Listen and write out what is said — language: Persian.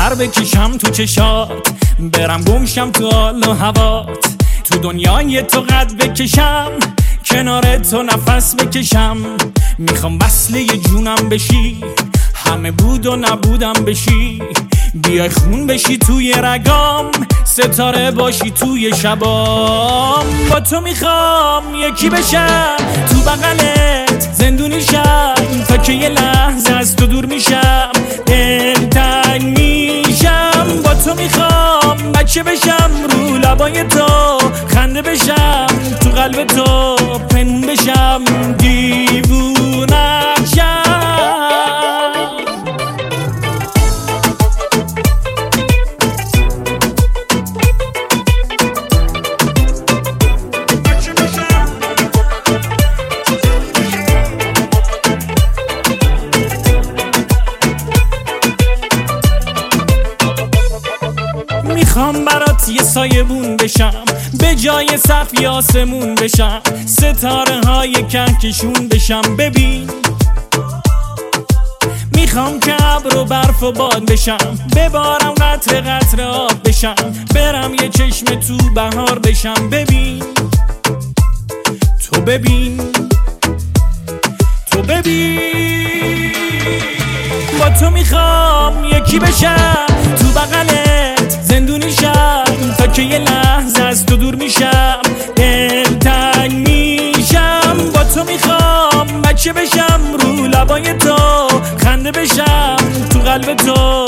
سر بکشم تو چشات، برم گمشم تو حال و هوات، تو دنیای تو قد بکشم، کنار تو نفس بکشم. میخوام وصله جونم بشی، همه بود و نبودم بشی، بیای خون بشی توی رگام، ستاره باشی توی شبام. با تو میخوام یکی بشم، تو بغلت زندونی شم، تا که یه لحظه از تو دور میشم، دلتنگ میشم. با تو میخوام بچه بشم، رو لبای تو خنده بشم، تو قلب تو پنهون بشم، دیوونه‌ام شم. میخوام برات یه سایبون بشم، به جای سقف آسمون بشم، ستاره های کهکشون بشم. ببین میخوام که ابر و برف و باد بشم، ببارم قطره قطره آب بشم، برم یه چشم تو بهار بشم. ببین تو ببین تو ببین، با تو میخوام یکی بشم، تو بغلت زندونی شم، تا که یه لحظه از تو دور میشم، دلتنگ میشم. با تو میخوام بچه بشم، رو لبای تو خنده بشم، تو قلب تو